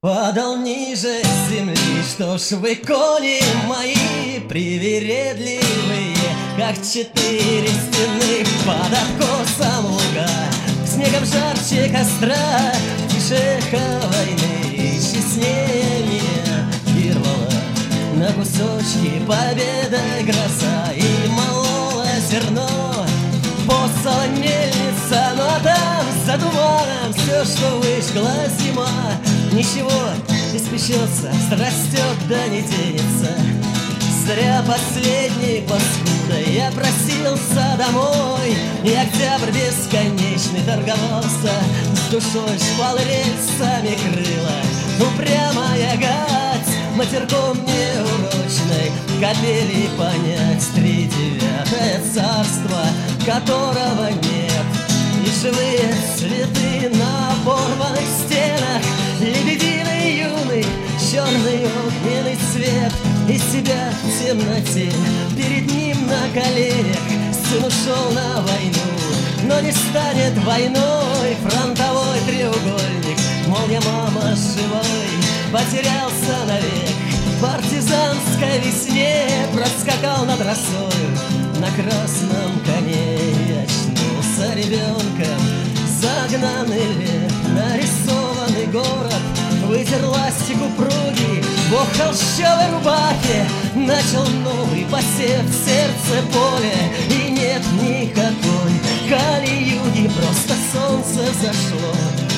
Падал ниже земли, что ж вы, кони мои, привередливые, как 4 стены под откосом луга. Снегом жарче костра, тише войны, честнее меня вырвала на кусочки победа гроза. И молола зерно, посола мельница, но там за туманом все, что выжгла зима. Ничего, испечется, срастет, да не денется. Зря последней паскудой я просился домой, и октябрь бесконечный торговался с душой, шпал рельсами крыла. Упрямая гать, матерком неурочной капели понять. 39-е царство, которого нет, и живые цветы на порванных стенах. Лебединый юный, черный огненный цвет, и себя в темноте перед ним на коленях. Сын ушел на войну, но не станет войной. Фронтовой треугольник, мол, я, мама, живой, потерялся навек. В партизанской весне проскакал над росою на красном коне и очнулся ребенком. Загнанный лет, нарисованный город, вытер ластик упругий, бог в холщовой рубахе начал новый посев в сердце поля. И нет никакой кали-юги, просто солнце зашло,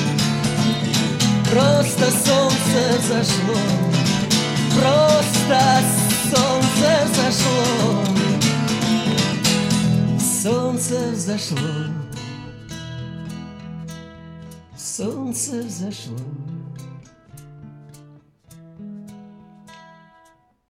просто солнце зашло, просто солнце зашло, солнце взошло, солнце взошло.